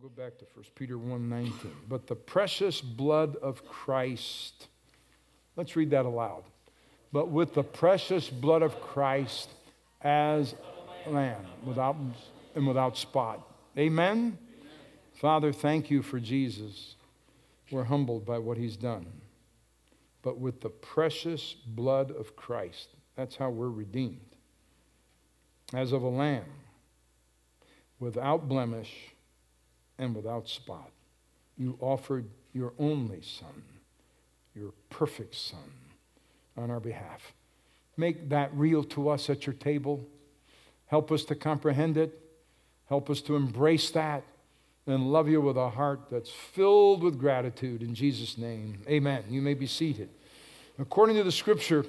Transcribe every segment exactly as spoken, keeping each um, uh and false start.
Go back to First Peter one nineteen. But the precious blood of Christ. Let's read that aloud. But with the precious blood of Christ as a lamb, without and without spot. Amen? Amen? Father, thank you for Jesus. We're humbled by what he's done. But with the precious blood of Christ, that's how we're redeemed. As of a lamb, without blemish and without spot. You offered your only Son, your perfect Son, on our behalf. Make that real to us at your table. Help us to comprehend it. Help us to embrace that and love you with a heart that's filled with gratitude. In Jesus' name, amen. You may be seated. According to the Scripture,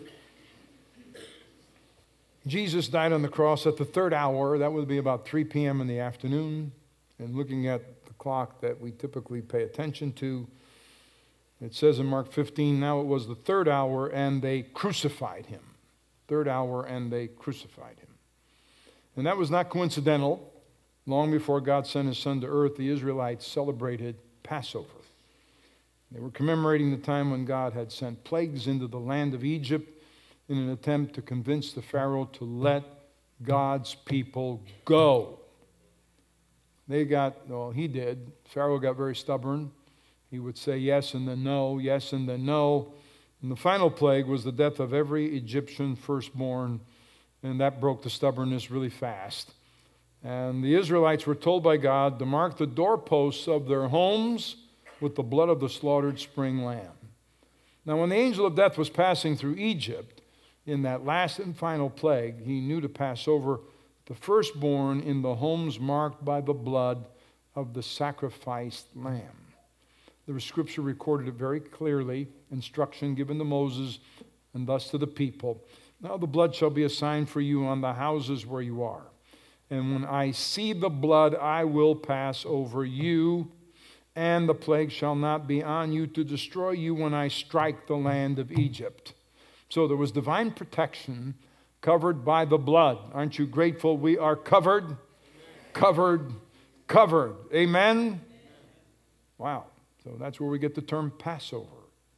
Jesus died on the cross at the third hour. That would be about three p.m. in the afternoon. And looking at the clock that we typically pay attention to, it says in Mark fifteen, now it was the third hour and they crucified him. Third hour and they crucified him. And that was not coincidental. Long before God sent his Son to earth, the Israelites celebrated Passover. They were commemorating the time when God had sent plagues into the land of Egypt in an attempt to convince the Pharaoh to let God's people go. They got, well, he did. Pharaoh got very stubborn. He would say yes and then no, yes and then no. And the final plague was the death of every Egyptian firstborn, and that broke the stubbornness really fast. And the Israelites were told by God to mark the doorposts of their homes with the blood of the slaughtered spring lamb. Now, when the angel of death was passing through Egypt in that last and final plague, he knew to pass over the firstborn in the homes marked by the blood of the sacrificed lamb. The Scripture recorded it very clearly, instruction given to Moses and thus to the people. Now the blood shall be a sign for you on the houses where you are. And when I see the blood, I will pass over you, and the plague shall not be on you to destroy you when I strike the land of Egypt. So there was divine protection covered by the blood. Aren't you grateful we are covered? Amen. Covered, covered. Amen? Amen? Wow. So that's where we get the term Passover.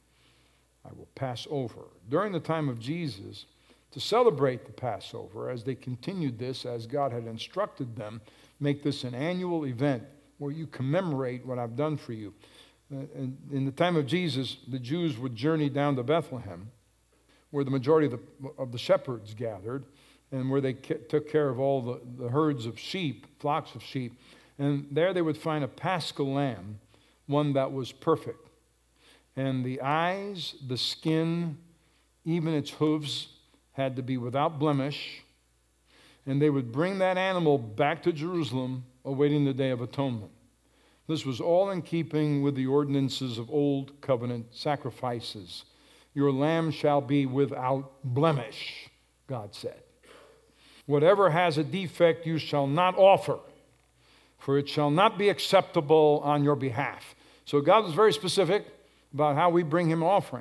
I will pass over. During the time of Jesus, to celebrate the Passover, as they continued this, as God had instructed them, make this an annual event where you commemorate what I've done for you. Uh, in the time of Jesus, the Jews would journey down to Bethlehem, where the majority of the, of the shepherds gathered, and where they ca- took care of all the, the herds of sheep, flocks of sheep. And there they would find a paschal lamb, one that was perfect. And the eyes, the skin, even its hooves had to be without blemish. And they would bring that animal back to Jerusalem, awaiting the Day of Atonement. This was all in keeping with the ordinances of Old Covenant sacrifices. Your lamb shall be without blemish, God said. Whatever has a defect you shall not offer, for it shall not be acceptable on your behalf. So God was very specific about how we bring him offering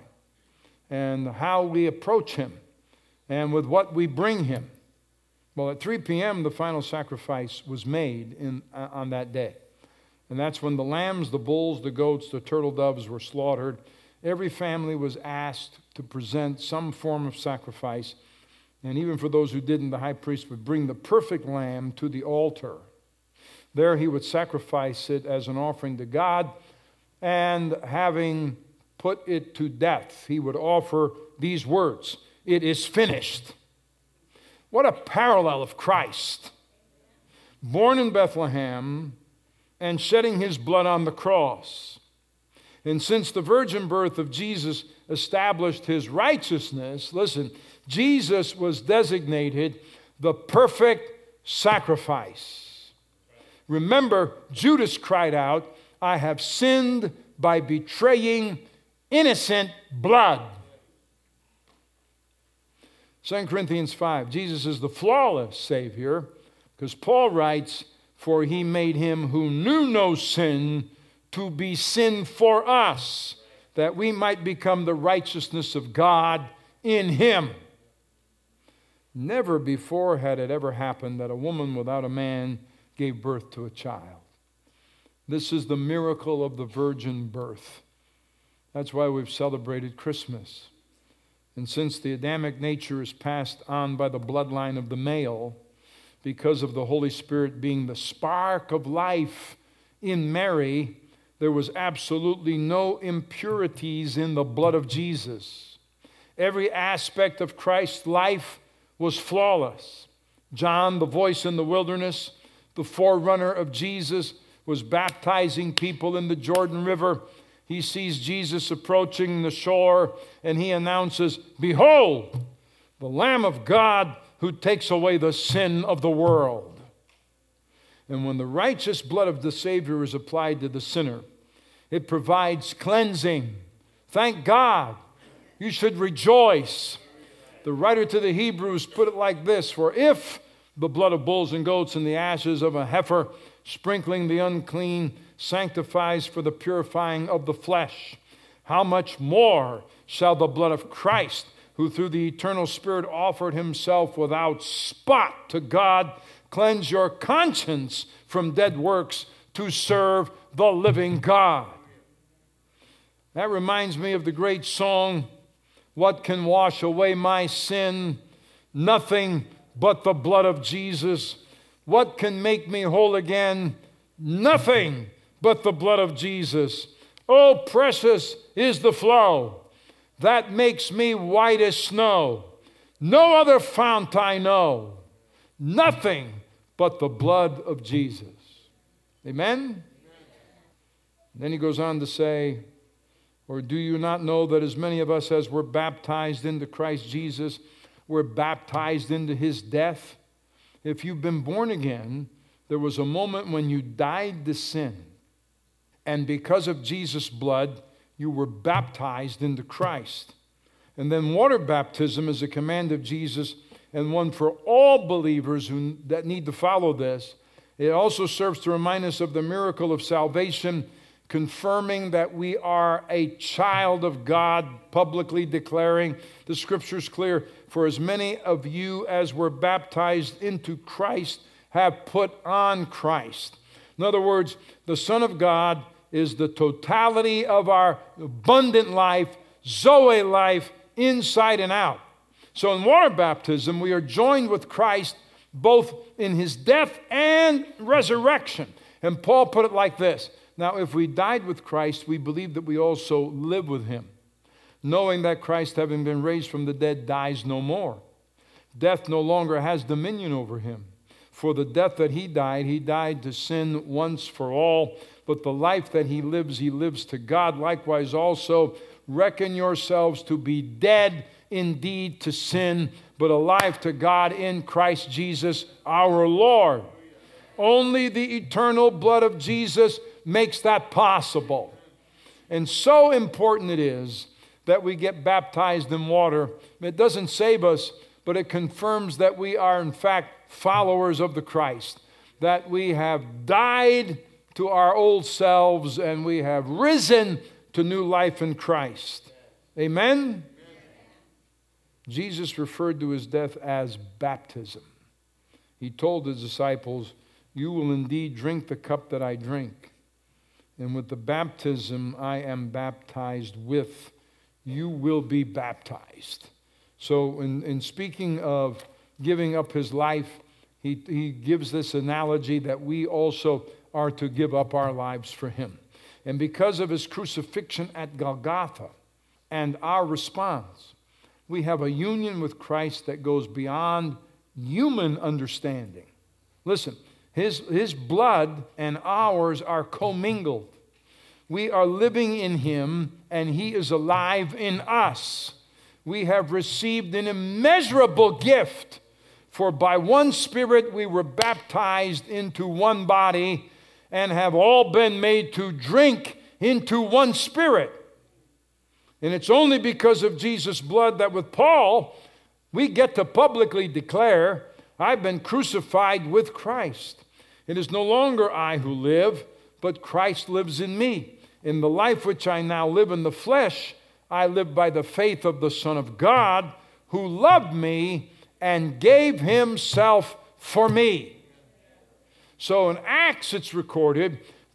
and how we approach him and with what we bring him. Well, at three p.m., the final sacrifice was made in, uh, on that day. And that's when the lambs, the bulls, the goats, the turtle doves were slaughtered. Every family was asked to present some form of sacrifice. And even for those who didn't, the high priest would bring the perfect lamb to the altar. There he would sacrifice it as an offering to God. And having put it to death, he would offer these words, "It is finished." What a parallel of Christ, born in Bethlehem and shedding his blood on the cross. And since the virgin birth of Jesus established his righteousness, listen, Jesus was designated the perfect sacrifice. Remember, Judas cried out, "I have sinned by betraying innocent blood." Second Corinthians five, Jesus is the flawless Savior, because Paul writes, "For he made him who knew no sin to be sin for us, that we might become the righteousness of God in him." Never before had it ever happened that a woman without a man gave birth to a child. This is the miracle of the virgin birth. That's why we've celebrated Christmas. And since the Adamic nature is passed on by the bloodline of the male, because of the Holy Spirit being the spark of life in Mary, there was absolutely no impurities in the blood of Jesus. Every aspect of Christ's life was flawless. John, the voice in the wilderness, the forerunner of Jesus, was baptizing people in the Jordan River. He sees Jesus approaching the shore, and he announces, "Behold, the Lamb of God who takes away the sin of the world." And when the righteous blood of the Savior is applied to the sinner, it provides cleansing. Thank God. You should rejoice. The writer to the Hebrews put it like this: "For if the blood of bulls and goats and the ashes of a heifer, sprinkling the unclean, sanctifies for the purifying of the flesh, how much more shall the blood of Christ, who through the eternal Spirit offered himself without spot to God, cleanse your conscience from dead works to serve the living God." That reminds me of the great song, "What can wash away my sin? Nothing but the blood of Jesus. What can make me whole again? Nothing but the blood of Jesus. Oh, precious is the flow that makes me white as snow. No other fount I know. Nothing but the blood of Jesus." Amen? Amen. Then he goes on to say, "Or do you not know that as many of us as were baptized into Christ Jesus were baptized into his death?" If you've been born again, there was a moment when you died to sin. And because of Jesus' blood, you were baptized into Christ. And then water baptism is a command of Jesus, and one for all believers who, that need to follow this. It also serves to remind us of the miracle of salvation, confirming that we are a child of God, publicly declaring, the Scripture's clear, "For as many of you as were baptized into Christ have put on Christ." In other words, the Son of God is the totality of our abundant life, Zoe life, inside and out. So in water baptism, we are joined with Christ both in his death and resurrection. And Paul put it like this: "Now, if we died with Christ, we believe that we also live with him, knowing that Christ, having been raised from the dead, dies no more. Death no longer has dominion over him. For the death that he died, he died to sin once for all. But the life that he lives, he lives to God. Likewise also, reckon yourselves to be dead indeed to sin, but alive to God in Christ Jesus our Lord." Only the eternal blood of Jesus makes that possible. And so important it is that we get baptized in water. It doesn't save us, but it confirms that we are in fact followers of the Christ, that we have died to our old selves and we have risen to new life in Christ. Amen? Amen. Jesus referred to his death as baptism. He told his disciples, "You will indeed drink the cup that I drink. And with the baptism I am baptized with, you will be baptized." So in, in speaking of giving up his life, he, he gives this analogy that we also are to give up our lives for him. And because of his crucifixion at Golgotha and our response, we have a union with Christ that goes beyond human understanding. Listen, his, his blood and ours are commingled. We are living in him, and he is alive in us. We have received an immeasurable gift, for by one Spirit we were baptized into one body and have all been made to drink into one Spirit. And it's only because of Jesus' blood that with Paul, we get to publicly declare, "I've been crucified with Christ. It is no longer I who live, but Christ lives in me. In the life which I now live in the flesh, I live by the faith of the Son of God, who loved me and gave himself for me." So in Acts it's recorded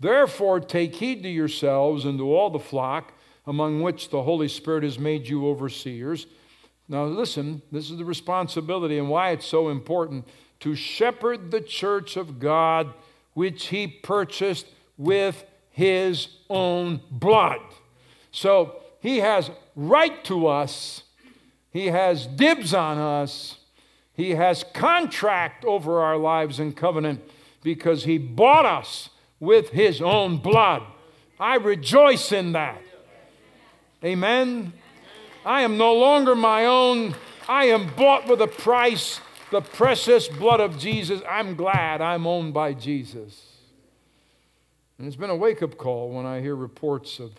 Therefore take heed to yourselves and to all the flock, among which the Holy Spirit has made you overseers. Now listen, this is the responsibility and why it's so important, to shepherd the church of God, which he purchased with his own blood. So he has right to us. He has dibs on us. He has contract over our lives and covenant because he bought us with his own blood. I rejoice in that. Amen. I am no longer my own. I am bought with a price, the precious blood of Jesus. I'm glad I'm owned by Jesus. And it's been a wake-up call when I hear reports of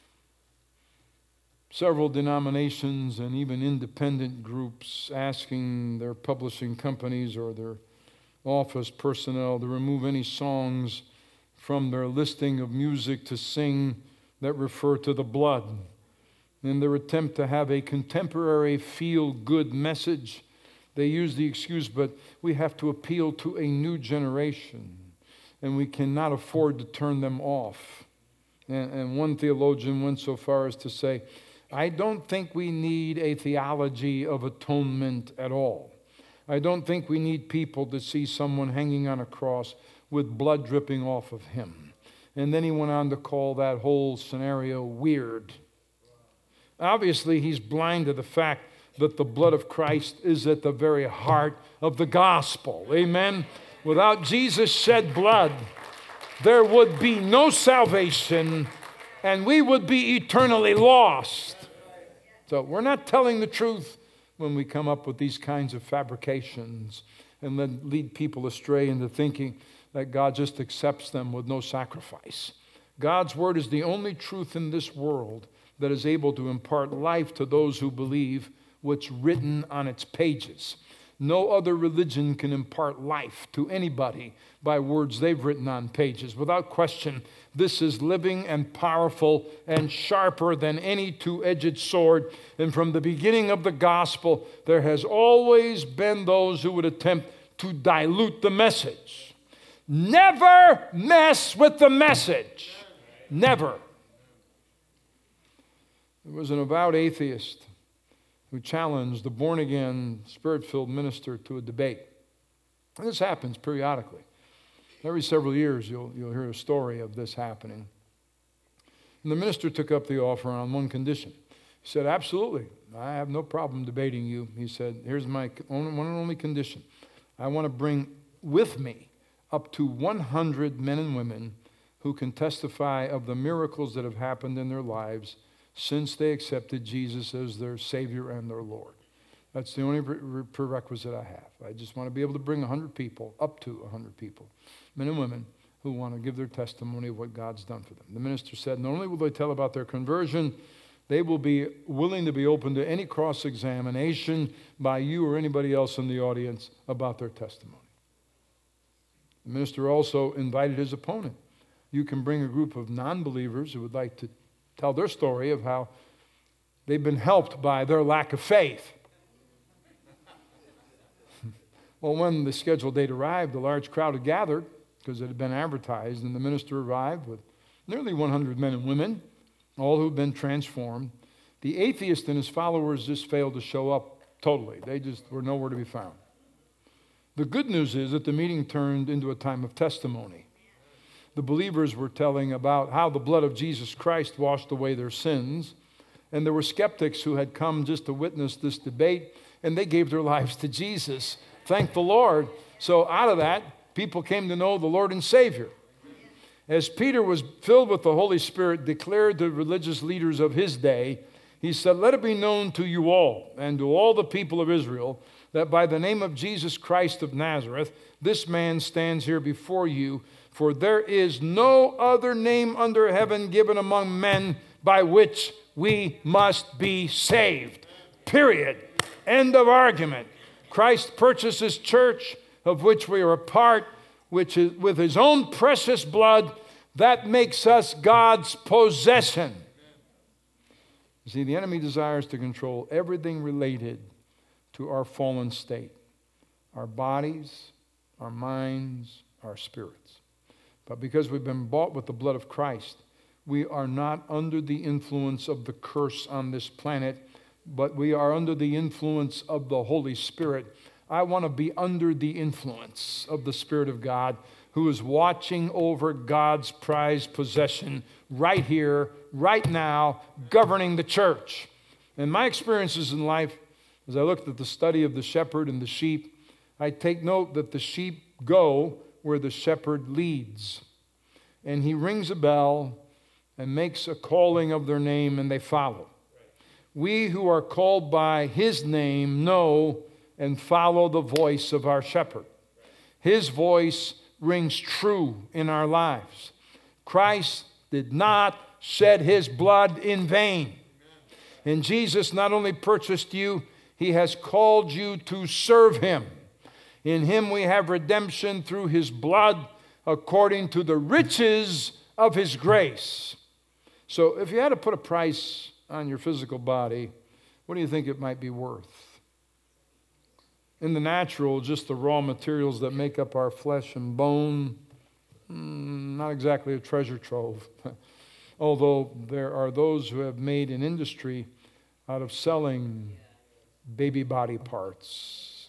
several denominations and even independent groups asking their publishing companies or their office personnel to remove any songs from their listing of music to sing that refer to the blood. In their attempt to have a contemporary feel-good message, they use the excuse, but we have to appeal to a new generation, and we cannot afford to turn them off. And, and one theologian went so far as to say, I don't think we need a theology of atonement at all. I don't think we need people to see someone hanging on a cross with blood dripping off of him. And then he went on to call that whole scenario weird. Obviously, he's blind to the fact that the blood of Christ is at the very heart of the gospel. Amen? Without Jesus' shed blood, there would be no salvation, and we would be eternally lost. So we're not telling the truth when we come up with these kinds of fabrications and then lead people astray into thinking that God just accepts them with no sacrifice. God's word is the only truth in this world that is able to impart life to those who believe what's written on its pages. No other religion can impart life to anybody by words they've written on pages. Without question, this is living and powerful and sharper than any two-edged sword. And from the beginning of the gospel, there has always been those who would attempt to dilute the message. Never mess with the message. Never. There was an avowed atheist who challenged a born-again, spirit-filled minister to a debate. And this happens periodically. Every several years, you'll, you'll hear a story of this happening. And the minister took up the offer on one condition. He said, absolutely, I have no problem debating you. He said, here's my one and only condition. I want to bring with me up to one hundred men and women who can testify of the miracles that have happened in their lives since they accepted Jesus as their Savior and their Lord. That's the only prerequisite I have. I just want to be able to bring one hundred people, up to one hundred people, men and women who want to give their testimony of what God's done for them. The minister said, not only will they tell about their conversion, they will be willing to be open to any cross-examination by you or anybody else in the audience about their testimony. The minister also invited his opponent. You can bring a group of non-believers who would like to tell their story of how they've been helped by their lack of faith. Well, when the scheduled date arrived, a large crowd had gathered because it had been advertised, and the minister arrived with nearly one hundred men and women, all who'd been transformed. The atheist and his followers just failed to show up totally. They just were nowhere to be found. The good news is that the meeting turned into a time of testimony. The believers were telling about how the blood of Jesus Christ washed away their sins. And there were skeptics who had come just to witness this debate, and they gave their lives to Jesus. Thank the Lord. So out of that, people came to know the Lord and Savior. As Peter was filled with the Holy Spirit, declared to religious leaders of his day, he said, let it be known to you all and to all the people of Israel that by the name of Jesus Christ of Nazareth, this man stands here before you. For there is no other name under heaven given among men by which we must be saved. Period. End of argument. Christ purchased his church, of which we are a part, which is with his own precious blood. That makes us God's possession. You see, the enemy desires to control everything related to our fallen state. Our bodies, our minds, our spirits. But because we've been bought with the blood of Christ, we are not under the influence of the curse on this planet, but we are under the influence of the Holy Spirit. I want to be under the influence of the Spirit of God, who is watching over God's prized possession right here, right now, governing the church. And my experiences in life, as I looked at the study of the shepherd and the sheep, I take note that the sheep go where the shepherd leads. And he rings a bell and makes a calling of their name, and they follow. We who are called by his name know and follow the voice of our shepherd. His voice rings true in our lives. Christ did not shed his blood in vain. And Jesus not only purchased you, he has called you to serve him. In him we have redemption through his blood, according to the riches of his grace. So if you had to put a price on your physical body, what do you think it might be worth? In the natural, just the raw materials that make up our flesh and bone, not exactly a treasure trove. Although there are those who have made an industry out of selling baby body parts.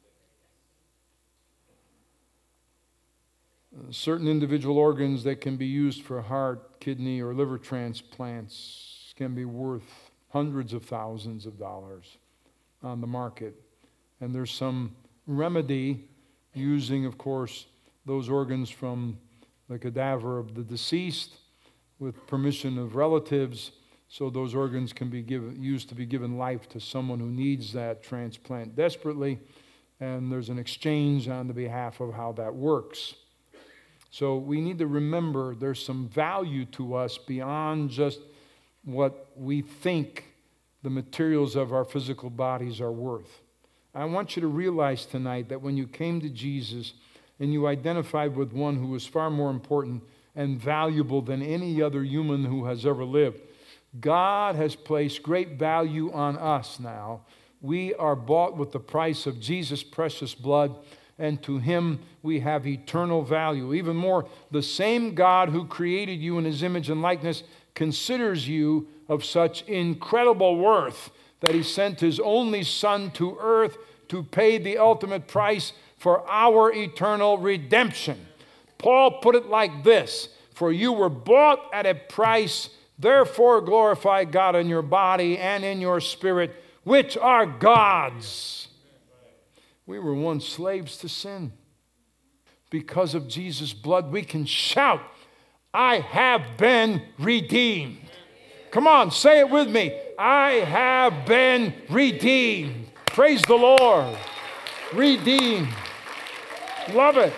Certain individual organs that can be used for heart, kidney, or liver transplants can be worth hundreds of thousands of dollars on the market. And there's some remedy using, of course, those organs from the cadaver of the deceased with permission of relatives, so those organs can be given, used to be given life to someone who needs that transplant desperately. And there's an exchange on the behalf of how that works. So we need to remember there's some value to us beyond just what we think the materials of our physical bodies are worth. I want you to realize tonight that when you came to Jesus and you identified with one who was far more important and valuable than any other human who has ever lived, God has placed great value on us now. We are bought with the price of Jesus' precious blood, and to him we have eternal value. Even more, the same God who created you in his image and likeness considers you of such incredible worth that he sent his only Son to earth to pay the ultimate price for our eternal redemption. Paul put it like this: for you were bought at a price, therefore glorify God in your body and in your spirit, which are God's. We were once slaves to sin. Because of Jesus' blood, we can shout, I have been redeemed. Come on, say it with me. I have been redeemed. Praise the Lord. Redeemed. Love it.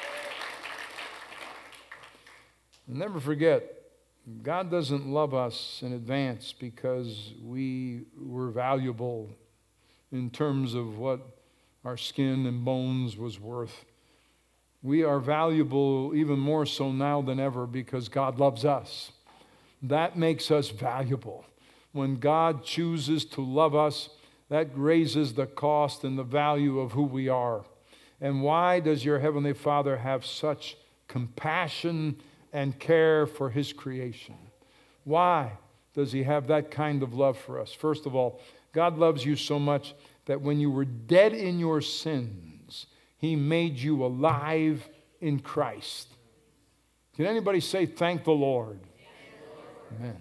Never forget, God doesn't love us in advance because we were valuable in terms of what our skin and bones was worth. We are valuable even more so now than ever because God loves us. That makes us valuable. When God chooses to love us, that raises the cost and the value of who we are. And why does your Heavenly Father have such compassion and care for his creation? Why does he have that kind of love for us? First of all, God loves you so much that when you were dead in your sins, he made you alive in Christ. Can anybody say, thank the Lord? Amen.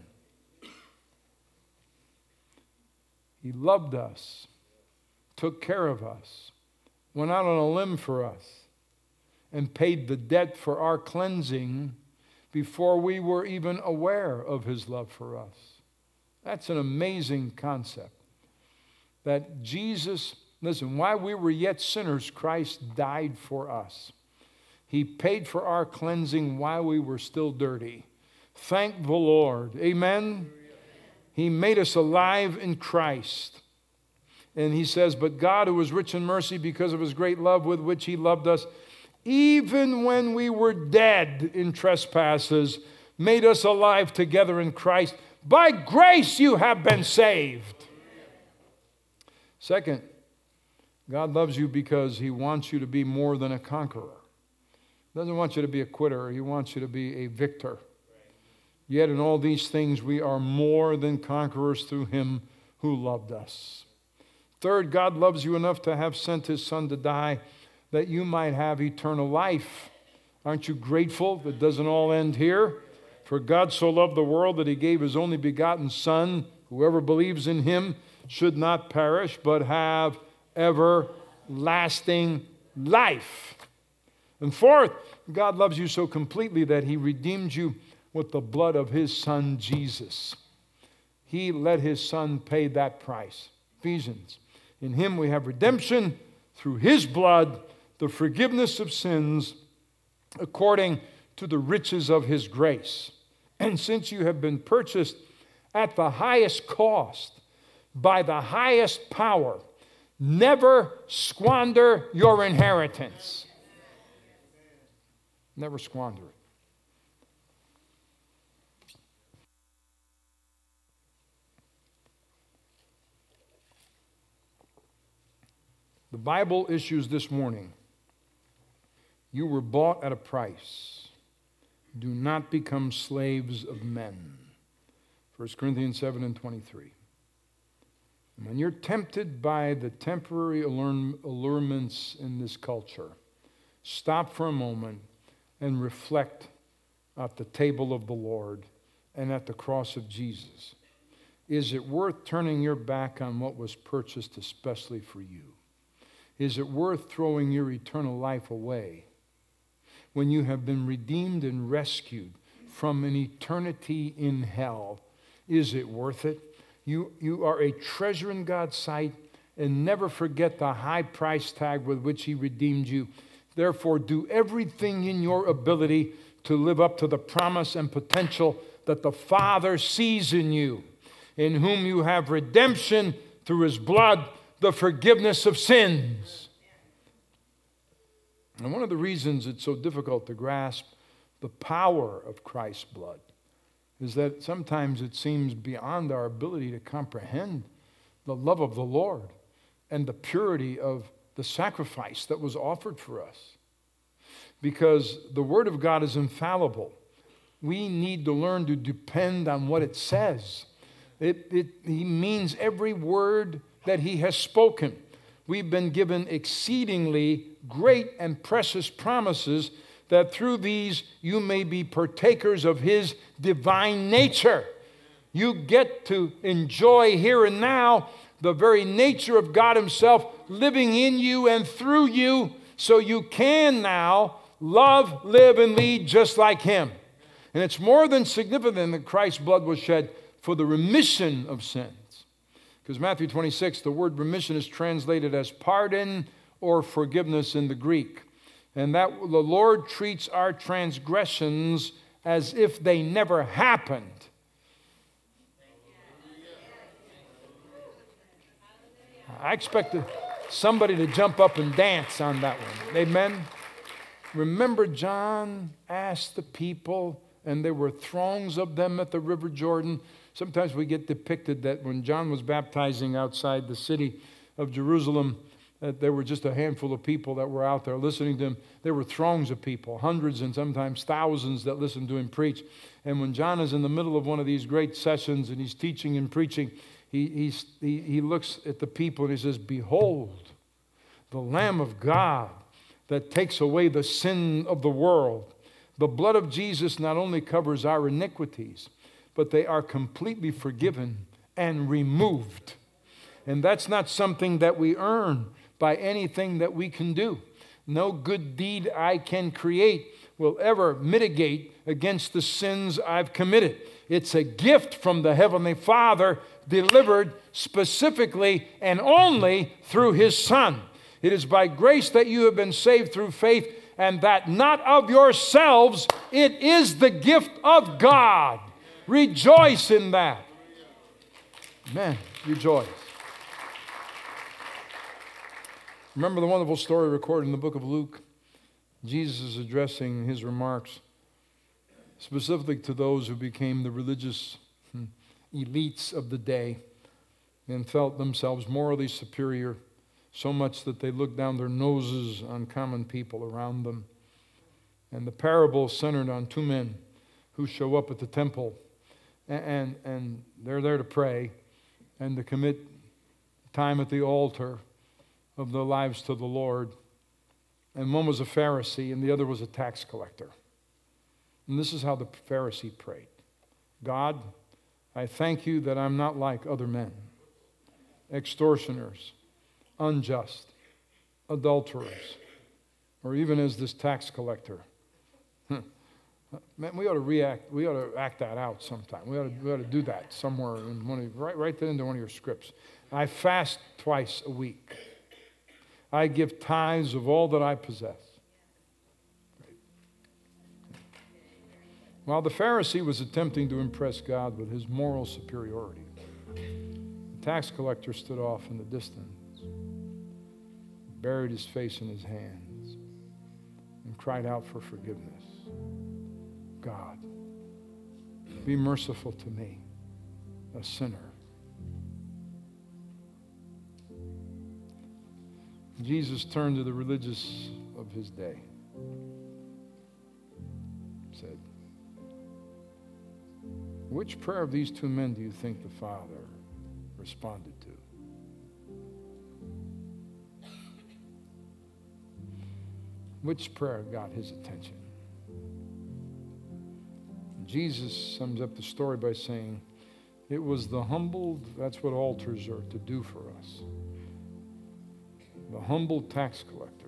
He loved us, took care of us, went out on a limb for us, and paid the debt for our cleansing before we were even aware of his love for us. That's an amazing concept. That Jesus, listen, while we were yet sinners, Christ died for us. He paid for our cleansing while we were still dirty. Thank the Lord. Amen? He made us alive in Christ. And he says, but God, who was rich in mercy because of his great love with which he loved us, even when we were dead in trespasses, made us alive together in Christ. By grace you have been saved. Second, God loves you because he wants you to be more than a conqueror. Doesn't want you to be a quitter. He wants you to be a victor. Yet in all these things we are more than conquerors through him who loved us. Third, God loves you enough to have sent his Son to die that you might have eternal life. Aren't you grateful that it doesn't all end here? For God so loved the world that he gave his only begotten Son. Whoever believes in him should not perish, but have everlasting life. And fourth, God loves you so completely that he redeemed you with the blood of his Son, Jesus. He let his Son pay that price. Ephesians. In him we have redemption through his blood, the forgiveness of sins, according to the riches of his grace. And since you have been purchased at the highest cost, by the highest power, never squander your inheritance. Never squander it. The Bible issues this morning, you were bought at a price. Do not become slaves of men. First Corinthians seven and twenty-three. And when you're tempted by the temporary allure- allurements in this culture, stop for a moment and reflect at the table of the Lord and at the cross of Jesus. Is it worth turning your back on what was purchased especially for you? Is it worth throwing your eternal life away when you have been redeemed and rescued from an eternity in hell? Is it worth it? You, you are a treasure in God's sight, and never forget the high price tag with which he redeemed you. Therefore, do everything in your ability to live up to the promise and potential that the Father sees in you, in whom you have redemption through his blood, the forgiveness of sins. And one of the reasons it's so difficult to grasp the power of Christ's blood is that sometimes it seems beyond our ability to comprehend the love of the Lord and the purity of the sacrifice that was offered for us. Because the Word of God is infallible. We need to learn to depend on what it says. It, it, he means every word that he has spoken. We've been given exceedingly great and precious promises that through these you may be partakers of his divine nature. You get to enjoy here and now the very nature of God himself living in you and through you, so you can now love, live, and lead just like him. And it's more than significant that Christ's blood was shed for the remission of sins. Because Matthew twenty-six, the word remission is translated as pardon or forgiveness in the Greek. And that the Lord treats our transgressions as if they never happened. I expected somebody to jump up and dance on that one. Amen? Remember, John asked the people, and there were throngs of them at the River Jordan. Sometimes we get depicted that when John was baptizing outside the city of Jerusalem, that there were just a handful of people that were out there listening to him. There were throngs of people, hundreds and sometimes thousands that listened to him preach. And when John is in the middle of one of these great sessions and he's teaching and preaching, he, he's, he, he looks at the people and he says, "Behold, the Lamb of God that takes away the sin of the world." The blood of Jesus not only covers our iniquities, but they are completely forgiven and removed. And that's not something that we earn by anything that we can do. No good deed I can create will ever mitigate against the sins I've committed. It's a gift from the Heavenly Father, delivered specifically and only through his Son. It is by grace that you have been saved through faith, and that not of yourselves, it is the gift of God. Rejoice in that. Amen. Rejoice. Remember the wonderful story recorded in the book of Luke? Jesus is addressing his remarks specifically to those who became the religious elites of the day and felt themselves morally superior, so much that they looked down their noses on common people around them. And the parable is centered on two men who show up at the temple, and, and, and they're there to pray and to commit time at the altar of their lives to the Lord. And one was a Pharisee and the other was a tax collector. And this is how the Pharisee prayed. God, I thank you that I'm not like other men, extortioners, unjust, adulterers, or even as this tax collector. Man, we ought to react. We ought to act that out sometime. We ought to, we ought to do that somewhere. In one of, write, write that into one of your scripts. I fast twice a week. I give tithes of all that I possess. While the Pharisee was attempting to impress God with his moral superiority, the tax collector stood off in the distance, buried his face in his hands, and cried out for forgiveness. God, be merciful to me, a sinner. Jesus turned to the religious of his day, said, which prayer of these two men do you think the Father responded to? Which prayer got his attention? Jesus sums up the story by saying, it was the humbled, that's what altars are to do for us. The humble tax collector,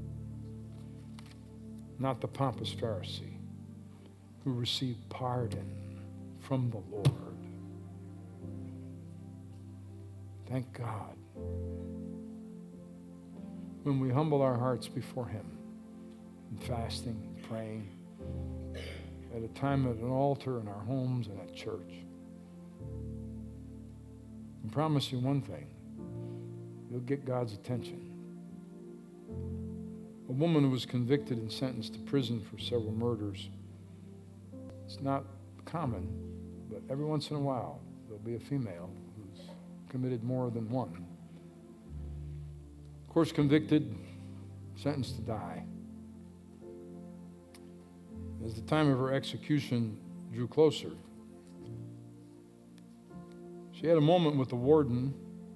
not the pompous Pharisee, who received pardon from the Lord. Thank God. When we humble our hearts before Him, in fasting, and praying, at a time at an altar in our homes and at church, I promise you one thing, you'll get God's attention. A woman who was convicted and sentenced to prison for several murders. It's not common, but every once in a while there'll be a female who's committed more than one. Of course, convicted, sentenced to die. As the time of her execution drew closer, she had a moment with the warden.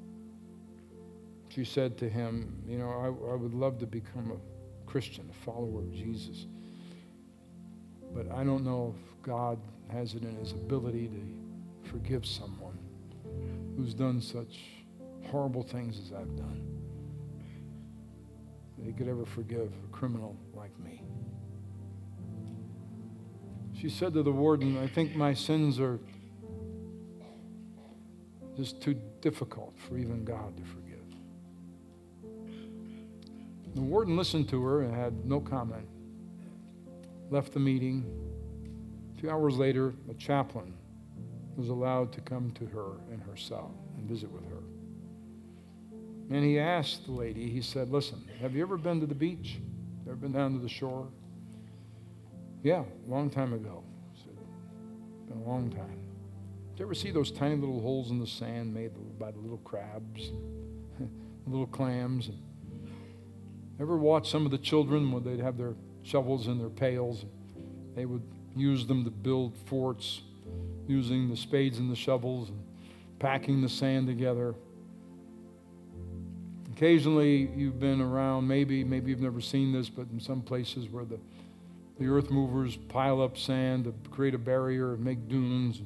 She said to him, you know, I, I would love to become a Christian, a follower of Jesus, but I don't know if God has it in His ability to forgive someone who's done such horrible things as I've done, that He could ever forgive a criminal like me. She said to the warden, I think my sins are just too difficult for even God to forgive. The warden listened to her and had no comment. Left the meeting. A few hours later, a chaplain was allowed to come to her in her cell and visit with her. And he asked the lady, he said, listen, have you ever been to the beach? Ever been down to the shore? Yeah, a long time ago. I said, been a long time. Did you ever see those tiny little holes in the sand made by the little crabs, little clams? Ever watch some of the children when they'd have their shovels and their pails? They would use them to build forts, using the spades and the shovels and packing the sand together. Occasionally you've been around, maybe, maybe you've never seen this, but in some places where the The earth movers pile up sand to create a barrier and make dunes.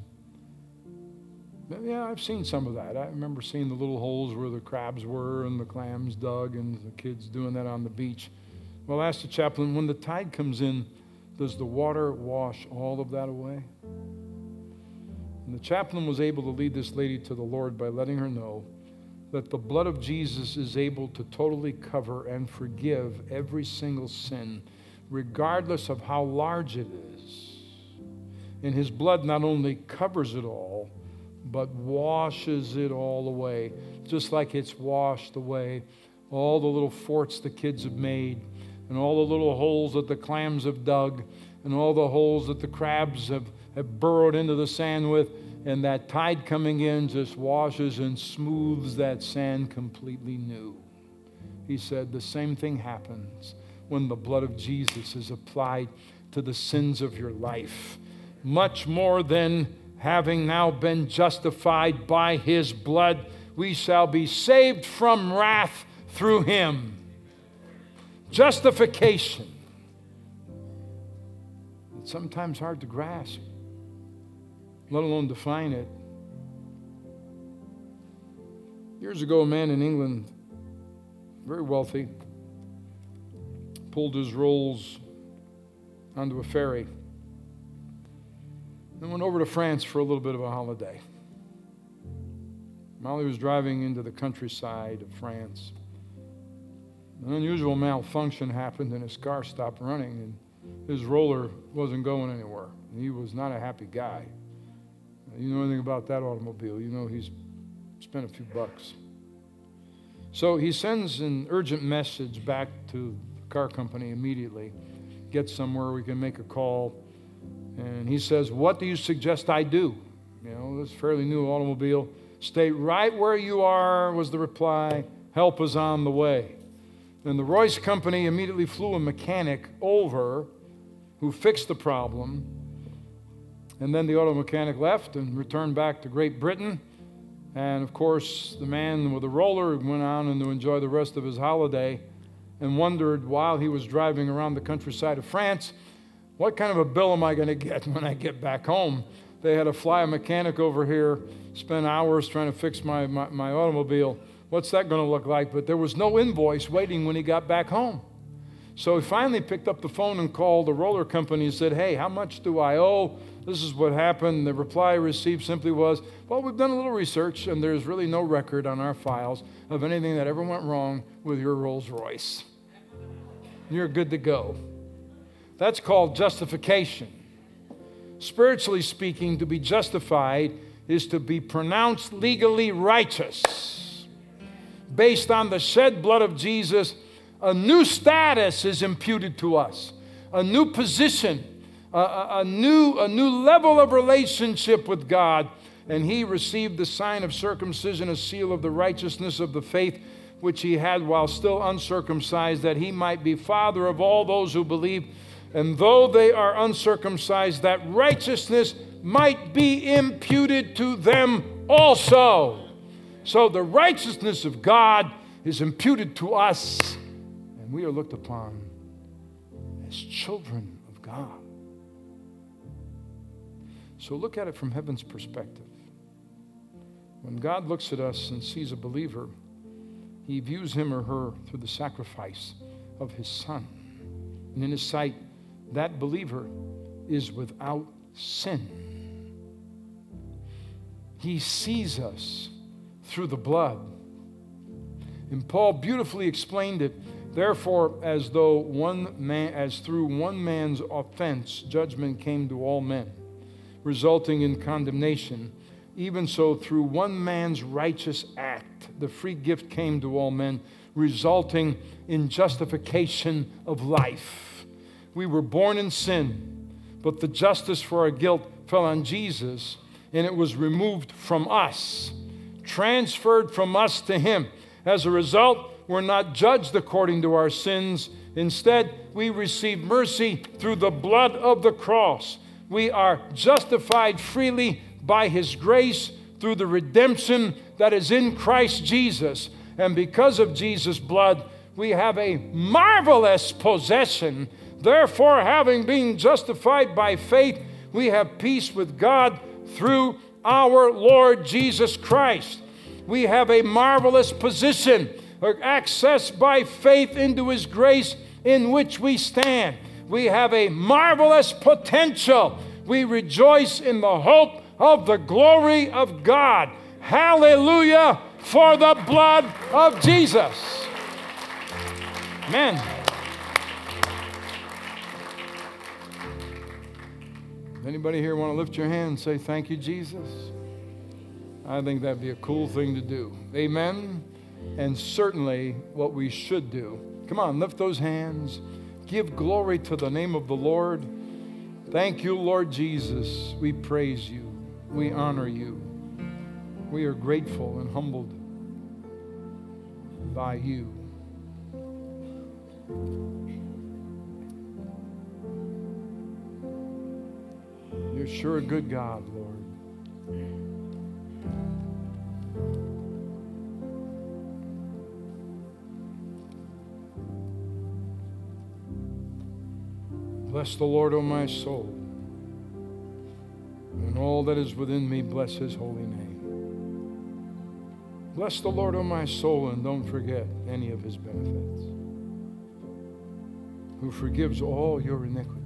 Yeah, I've seen some of that. I remember seeing the little holes where the crabs were and the clams dug and the kids doing that on the beach. Well, I asked the chaplain, when the tide comes in, does the water wash all of that away? And the chaplain was able to lead this lady to the Lord by letting her know that the blood of Jesus is able to totally cover and forgive every single sin, regardless of how large it is. And His blood not only covers it all, but washes it all away, just like it's washed away all the little forts the kids have made, and all the little holes that the clams have dug, and all the holes that the crabs have, have burrowed into the sand with, and that tide coming in just washes and smooths that sand completely new. He said the same thing happens when the blood of Jesus is applied to the sins of your life. Much more than having now been justified by his blood, we shall be saved from wrath through him. Justification. It's sometimes hard to grasp, let alone define it. Years ago, a man in England, very wealthy, pulled his rolls onto a ferry and went over to France for a little bit of a holiday. While he was driving into the countryside of France, an unusual malfunction happened and his car stopped running and his roller wasn't going anywhere. He was not a happy guy. You know anything about that automobile, you know he's spent a few bucks. So he sends an urgent message back to the car company immediately, gets somewhere we can make a call, and he says, "What do you suggest I do?" You know, this fairly new automobile. "Stay right where you are," was the reply. "Help is on the way." And the Royce company immediately flew a mechanic over who fixed the problem. And then the auto mechanic left and returned back to Great Britain. And of course, the man with the roller went on and to enjoy the rest of his holiday and wondered while he was driving around the countryside of France, what kind of a bill am I going to get when I get back home? They had to fly a mechanic over here, spend hours trying to fix my, my, my automobile. What's that going to look like? But there was no invoice waiting when he got back home. So he finally picked up the phone and called the roller company and said, "Hey, how much do I owe? This is what happened." The reply received simply was, "Well, we've done a little research and there's really no record on our files of anything that ever went wrong with your Rolls Royce. You're good to go." That's called justification. Spiritually speaking, to be justified is to be pronounced legally righteous. Based on the shed blood of Jesus, a new status is imputed to us, a new position, a, a, a, new, a new level of relationship with God. And he received the sign of circumcision, a seal of the righteousness of the faith which he had while still uncircumcised, that he might be father of all those who believe. And though they are uncircumcised, that righteousness might be imputed to them also. So the righteousness of God is imputed to us, and we are looked upon as children of God. So look at it from heaven's perspective. When God looks at us and sees a believer, he views him or her through the sacrifice of his Son. And in his sight, that believer is without sin. He sees us through the blood. And Paul beautifully explained it. Therefore, as though one man, as through one man's offense, judgment came to all men, resulting in condemnation, even so through one man's righteous act, the free gift came to all men, resulting in justification of life. We were born in sin, but the justice for our guilt fell on Jesus, and it was removed from us, transferred from us to him. As a result, we're not judged according to our sins. Instead, we receive mercy through the blood of the cross. We are justified freely by his grace through the redemption that is in Christ Jesus. And because of Jesus' blood, we have a marvelous possession. Therefore, having been justified by faith, we have peace with God through our Lord Jesus Christ. We have a marvelous position, access by faith into his grace in which we stand. We have a marvelous potential. We rejoice in the hope of the glory of God. Hallelujah for the blood of Jesus. Amen. Anybody here want to lift your hand and say, "Thank you, Jesus"? I think that'd be a cool thing to do. Amen. And certainly what we should do. Come on, lift those hands. Give glory to the name of the Lord. Thank you, Lord Jesus. We praise you. We honor you. We are grateful and humbled by you. sure a good God, Lord. Bless the Lord, O my soul, and all that is within me, bless his holy name. Bless the Lord, O my soul, and don't forget any of his benefits, who forgives all your iniquities,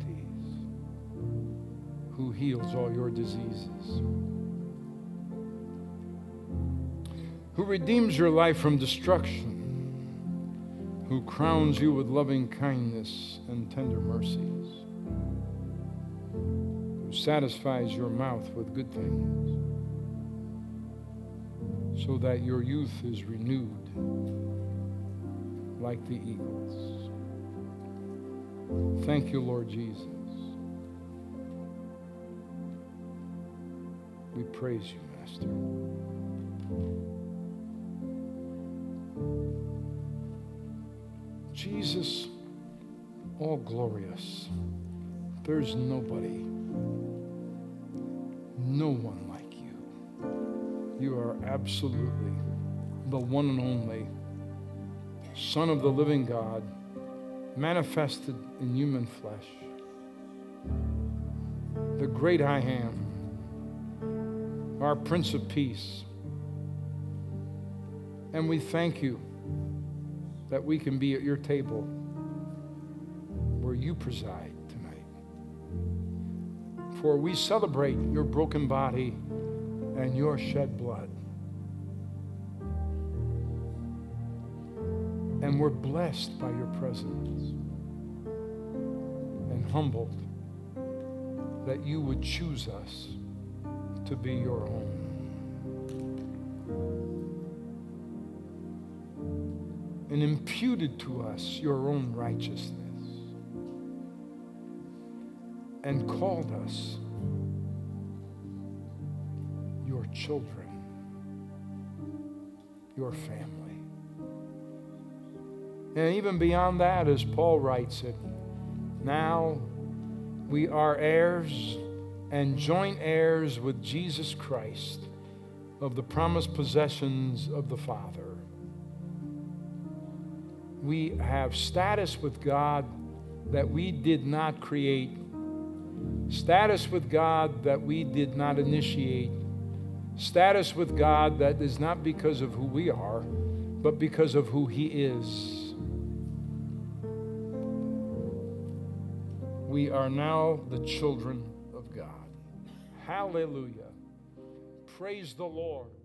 who heals all your diseases, who redeems your life from destruction, who crowns you with loving kindness and tender mercies, who satisfies your mouth with good things, so that your youth is renewed like the eagles. Thank you, Lord Jesus. We praise you, Master. Jesus, all glorious. There's nobody, no one like you. You are absolutely the one and only Son of the living God, manifested in human flesh, the great I Am, our Prince of Peace. And we thank you that we can be at your table where you preside tonight. For we celebrate your broken body and your shed blood. And we're blessed by your presence and humbled that you would choose us to be your own. And imputed to us your own righteousness and called us your children, your family. And even beyond that, as Paul writes it, now we are heirs and joint heirs with Jesus Christ of the promised possessions of the Father. We have status with God that we did not create, status with God that we did not initiate, status with God that is not because of who we are, but because of who He is. We are now the children of God. Hallelujah. Praise the Lord.